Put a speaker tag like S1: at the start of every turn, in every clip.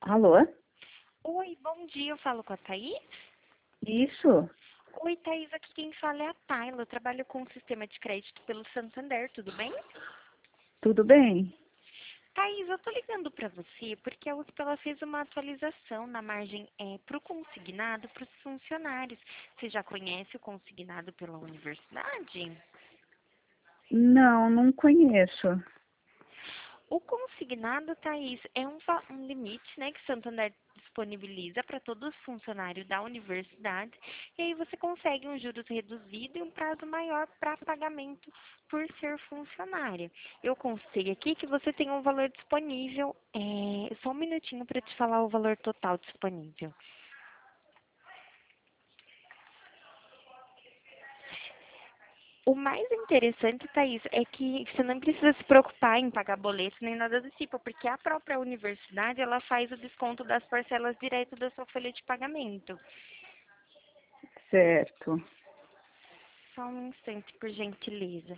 S1: Alô?
S2: Oi, bom dia, eu falo com a Thaís?
S1: Isso?
S2: Oi, Thaís, aqui quem fala é a Tayla, eu trabalho com o sistema de crédito pelo Santander, tudo bem?
S1: Tudo bem?
S2: Thaís, eu tô ligando para você porque a USP ela fez uma atualização na margem para o consignado para os funcionários. Você já conhece o consignado pela universidade?
S1: Não, não conheço.
S2: O consignado, Thaís, é um limite, né, que o Santander disponibiliza para todos os funcionários da universidade, e aí você consegue um juros reduzido e um prazo maior para pagamento por ser funcionária. Eu constei aqui que você tem um valor disponível, só um minutinho para te falar o valor total disponível. O mais interessante, Thaís, é que você não precisa se preocupar em pagar boleto nem nada do tipo, porque a própria universidade ela faz o desconto das parcelas direto da sua folha de pagamento.
S1: Certo.
S2: Só um instante, por gentileza.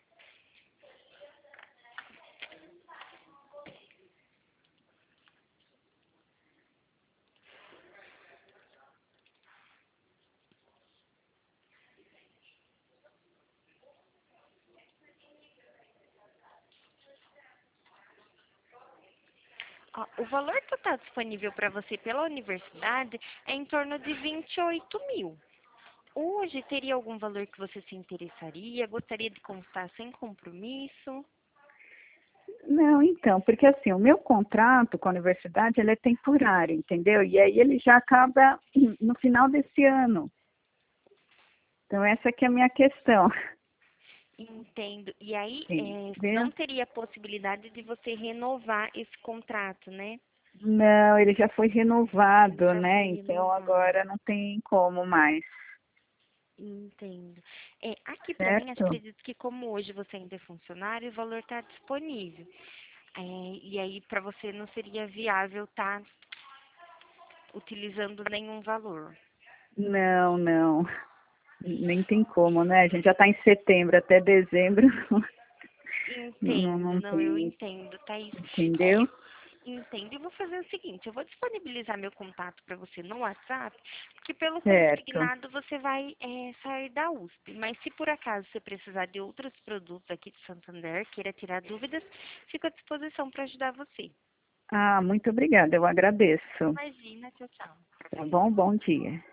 S2: Ó, o valor total disponível para você pela universidade é em torno de 28 mil. Hoje teria algum valor que você se interessaria? Gostaria de constar sem compromisso?
S1: Não, então, porque assim, o meu contrato com a universidade, ele é temporário, entendeu? E aí ele já acaba no final desse ano. Então, essa que é a minha questão.
S2: Entendo. E aí,
S1: Entendeu?
S2: não teria possibilidade de você renovar esse contrato, né?
S1: Não, ele já foi
S2: Ele
S1: renovado,
S2: já
S1: né?
S2: foi
S1: Então,
S2: renovado.
S1: agora não tem como mais.
S2: Entendo. Aqui para mim,
S1: Certo?
S2: acredito que como hoje você ainda é funcionário, o valor está disponível. E aí para você não seria viável estar utilizando nenhum valor.
S1: Não, não. Nem tem como, né? A gente já está em setembro, até dezembro. Não,
S2: Entendo,
S1: não
S2: não, eu
S1: tem.
S2: entendo, Thaís.
S1: Entendeu?
S2: Entendo. E vou fazer o seguinte, eu vou disponibilizar meu contato para você no WhatsApp, que pelo
S1: Certo.
S2: consignado você vai sair da USP. Mas se por acaso você precisar de outros produtos aqui de Santander, queira tirar dúvidas, fico à disposição para ajudar você.
S1: Ah, muito obrigada, eu agradeço.
S2: Imagina, tchau, tchau.
S1: Tá bom? Bom dia.